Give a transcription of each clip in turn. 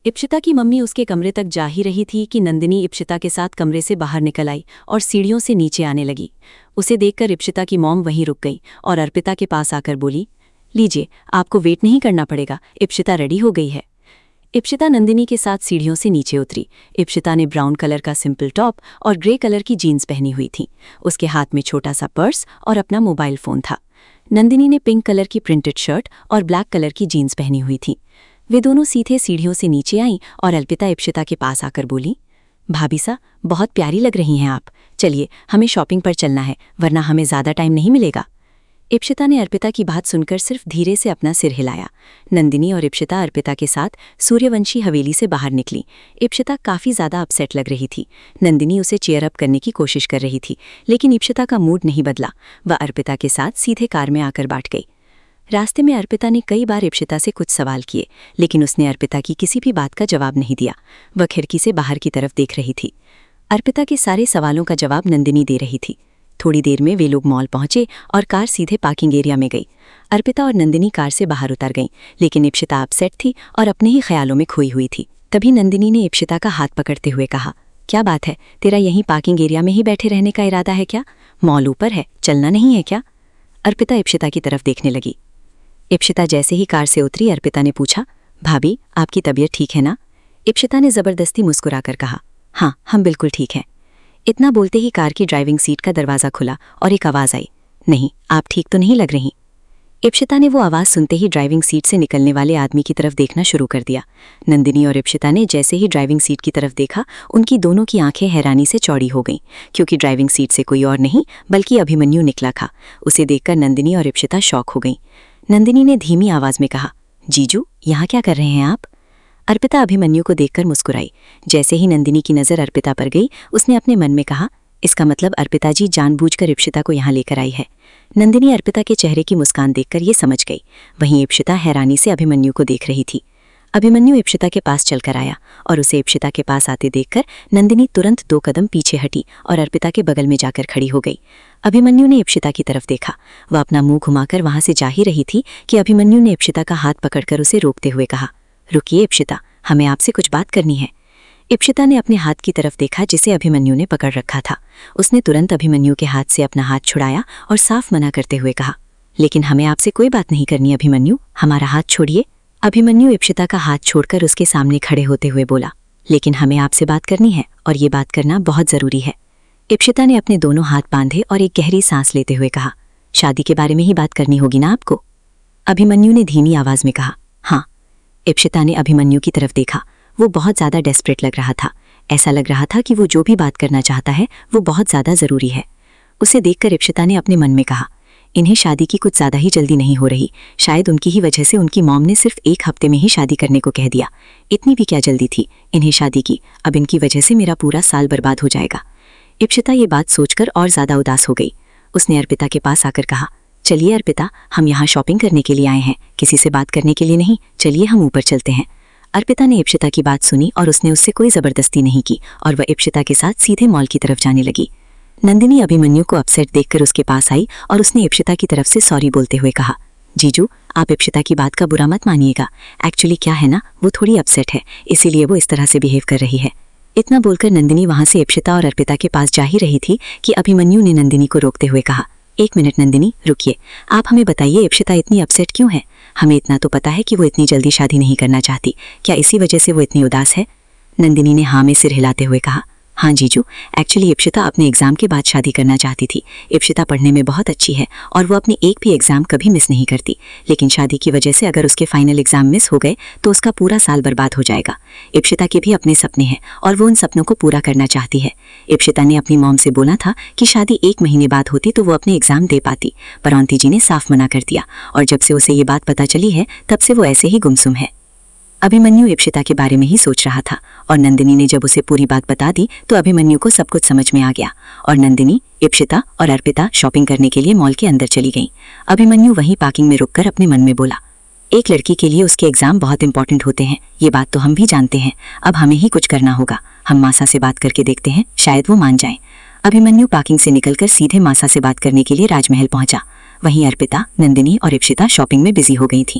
इप्शिता की मम्मी उसके कमरे तक जा ही रही थी कि नंदिनी इप्शिता के साथ कमरे से बाहर निकल आई और सीढ़ियों से नीचे आने लगी। उसे देखकर इप्शिता की मॉम वहीं रुक गई और अर्पिता के पास आकर बोली, लीजिए, आपको वेट नहीं करना पड़ेगा, इप्शिता रेडी हो गई है। इप्शिता नंदिनी के साथ सीढ़ियों से नीचे उतरी। इप्शिता ने ब्राउन कलर का सिंपल टॉप और ग्रे कलर की जीन्स पहनी हुई थी। उसके हाथ में छोटा सा पर्स और अपना मोबाइल फ़ोन था। नंदिनी ने पिंक कलर की प्रिंटेड शर्ट और ब्लैक कलर की जीन्स पहनी हुई थी। वे दोनों सीधे सीढ़ियों से नीचे आईं और अर्पिता इप्शिता के पास आकर बोली, भाभी सा, बहुत प्यारी लग रही हैं आप। चलिए, हमें शॉपिंग पर चलना है, वरना हमें ज़्यादा टाइम नहीं मिलेगा। इप्शिता ने अर्पिता की बात सुनकर सिर्फ धीरे से अपना सिर हिलाया। नंदिनी और इप्शिता अर्पिता के साथ सूर्यवंशी हवेली से बाहर निकली। इप्शिता काफ़ी ज़्यादा अपसेट लग रही थी। नंदिनी उसे चेयर अप करने की कोशिश कर रही थी, लेकिन इप्शिता का मूड नहीं बदला। वह अर्पिता के साथ सीधे कार में आकर बैठ गई। रास्ते में अर्पिता ने कई बार इप्शिता से कुछ सवाल किए, लेकिन उसने अर्पिता की किसी भी बात का जवाब नहीं दिया। वह खिड़की से बाहर की तरफ देख रही थी। अर्पिता के सारे सवालों का जवाब नंदिनी दे रही थी। थोड़ी देर में वे लोग मॉल पहुंचे और कार सीधे पार्किंग एरिया में गई। अर्पिता और नंदिनी कार से बाहर उतर गईं, लेकिन इप्शिता अपसेट थी और अपने ही ख्यालों में खोई हुई थी। तभी नंदिनी ने इप्शिता का हाथ पकड़ते हुए कहा, क्या बात है, तेरा यहीं पार्किंग एरिया में ही बैठे रहने का इरादा है क्या? मॉल ऊपर है, चलना नहीं है क्या? अर्पिता इप्शिता की तरफ देखने लगी। इप्शिता जैसे ही कार से उतरी, अर्पिता ने पूछा, भाभी, आपकी तबीयत ठीक है ना? इप्शिता ने ज़बरदस्ती मुस्कुराकर कहा, हाँ, हम बिल्कुल ठीक हैं। इतना बोलते ही कार की ड्राइविंग सीट का दरवाज़ा खुला और एक आवाज़ आई, नहीं, आप ठीक तो नहीं लग रही। इप्शिता ने वो आवाज़ सुनते ही ड्राइविंग सीट से निकलने वाले आदमी की तरफ देखना शुरू कर दिया। नंदिनी और इप्शिता ने जैसे ही ड्राइविंग सीट की तरफ देखा, उनकी दोनों की आंखें हैरानी से चौड़ी हो गईं, क्योंकि ड्राइविंग सीट से कोई और नहीं बल्कि अभिमन्यु निकला था। उसे देखकर नंदिनी और इप्शिता शॉक हो गईं। नंदिनी ने धीमी आवाज़ में कहा, जीजू, यहाँ क्या कर रहे हैं आप? अर्पिता अभिमन्यु को देखकर मुस्कुराई। जैसे ही नंदिनी की नज़र अर्पिता पर गई, उसने अपने मन में कहा, इसका मतलब अर्पिता जी जानबूझकर इप्शिता को यहाँ लेकर आई है। नंदिनी अर्पिता के चेहरे की मुस्कान देखकर ये समझ गई। वहीं इप्शिता हैरानी से अभिमन्यु को देख रही थी। अभिमन्यु इप्शिता के पास चलकर आया और उसे इप्शिता के पास आते देखकर नंदिनी तुरंत 2 कदम पीछे हटी और अर्पिता के बगल में जाकर खड़ी हो गई। अभिमन्यु ने इप्शिता की तरफ देखा। वह अपना मुंह घुमाकर वहां से जा ही रही थी कि अभिमन्यु ने इप्शिता का हाथ पकड़कर उसे रोकते हुए कहा, रुकिए इप्शिता, हमें आपसे कुछ बात करनी है। इप्शिता ने अपने हाथ की तरफ देखा जिसे अभिमन्यु ने पकड़ रखा था। उसने तुरंत अभिमन्यु के हाथ से अपना हाथ छुड़ाया और साफ मना करते हुए कहा, लेकिन हमें आपसे कोई बात नहीं करनी अभिमन्यु, हमारा हाथ छोड़िए। अभिमन्यु इप्शिता का हाथ छोड़कर उसके सामने खड़े होते हुए बोला, लेकिन हमें आपसे बात करनी है और ये बात करना बहुत ज़रूरी है। इप्शिता ने अपने दोनों हाथ बांधे और एक गहरी सांस लेते हुए कहा, शादी के बारे में ही बात करनी होगी ना आपको? अभिमन्यु ने धीमी आवाज़ में कहा, हाँ। इप्शिता ने अभिमन्यु की तरफ देखा। वो बहुत ज़्यादा डेस्परेट लग रहा था। ऐसा लग रहा था कि वो जो भी बात करना चाहता है वो बहुत ज़्यादा ज़रूरी है। उसे देखकर इप्शिता ने अपने मन में कहा, इन्हें शादी की कुछ ज़्यादा ही जल्दी नहीं हो रही। शायद उनकी ही वजह से उनकी मॉम ने सिर्फ 1 हफ्ते में ही शादी करने को कह दिया। इतनी भी क्या जल्दी थी इन्हें शादी की? अब इनकी वजह से मेरा पूरा साल बर्बाद हो जाएगा। इप्शिता ये बात सोचकर और ज़्यादा उदास हो गई। उसने अर्पिता के पास आकर कहा, चलिए अर्पिता, हम यहाँ शॉपिंग करने के लिए आए हैं, किसी से बात करने के लिए नहीं। चलिए हम ऊपर चलते हैं। अर्पिता ने इप्शिता की बात सुनी और उसने उससे कोई ज़बरदस्ती नहीं की और वह इप्शिता के साथ सीधे मॉल की तरफ जाने लगी। नंदिनी अभिमन्यु को अपसेट देखकर उसके पास आई और उसने इप्शिता की तरफ से सॉरी बोलते हुए कहा, जीजू, आप इप्शिता की बात का बुरा मत मानिएगा। एक्चुअली क्या है ना, वो थोड़ी अपसेट है, इसीलिए वो इस तरह से बिहेव कर रही है। इतना बोलकर नंदिनी वहां से इप्शिता और अर्पिता के पास जा ही रही थी कि अभिमन्यु ने नंदिनी को रोकते हुए कहा, 1 मिनट नंदिनी, रुकिए। आप हमें बताइए इप्शिता इतनी अपसेट क्यों है? हमें इतना तो पता है कि वो इतनी जल्दी शादी नहीं करना चाहती। क्या इसी वजह से वो इतनी उदास है? नंदिनी ने हाँ में सिर हिलाते हुए कहा, हाँ जीजू, एक्चुअली इप्शिता अपने एग्ज़ाम के बाद शादी करना चाहती थी। इप्शिता पढ़ने में बहुत अच्छी है और वो अपनी एक भी एग्ज़ाम कभी मिस नहीं करती, लेकिन शादी की वजह से अगर उसके फाइनल एग्ज़ाम मिस हो गए तो उसका पूरा साल बर्बाद हो जाएगा। इप्शिता के भी अपने सपने हैं और वो उन सपनों को पूरा करना चाहती है। इप्शिता ने अपनी मॉम से बोला था कि शादी 1 महीने बाद होती तो वो अपने एग्ज़ाम दे पाती, पर आंटी जी ने साफ मना कर दिया और जब से उसे ये बात पता चली है तब से वो ऐसे ही गुमसुम है। अभिमन्यु इप्शिता के बारे में ही सोच रहा था और नंदिनी ने जब उसे पूरी बात बता दी तो अभिमन्यु को सब कुछ समझ में आ गया और नंदिनी, इप्शिता और अर्पिता शॉपिंग करने के लिए मॉल के अंदर चली गईं। अभिमन्यु वहीं पार्किंग में रुककर अपने मन में बोला, एक लड़की के लिए उसके एग्जाम बहुत इंपॉर्टेंट होते हैं, ये बात तो हम भी जानते हैं। अब हमें ही कुछ करना होगा। हम मासा से बात करके देखते हैं, शायद वो मान जाए। अभिमन्यु पार्किंग से निकलकर सीधे मासा से बात करने के लिए राजमहल पहुंचा। वहीं अर्पिता, नंदिनी और इप्शिता शॉपिंग में बिजी हो गई थीं।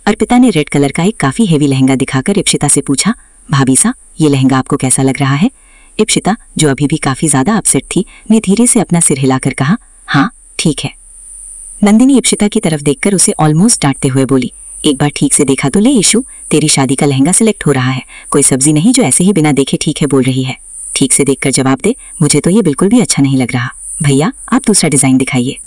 अर्पिता ने रेड कलर का एक काफी हेवी लहंगा दिखाकर इप्सिता से पूछा, भाभी सा, ये लहंगा आपको कैसा लग रहा है? इप्सिता, जो अभी भी काफी ज्यादा अपसेट थी, ने धीरे से अपना सिर हिलाकर कहा, हाँ ठीक है। नंदिनी इप्सिता की तरफ देखकर उसे ऑलमोस्ट डांटते हुए बोली, एक बार ठीक से देखा तो ले इशू, तेरी शादी का लहंगा सिलेक्ट हो रहा है, कोई सब्जी नहीं जो ऐसे ही बिना देखे ठीक है बोल रही है। ठीक से देखकर जवाब दे, मुझे तो ये बिल्कुल भी अच्छा नहीं लग रहा। भैया आप दूसरा डिजाइन दिखाइए।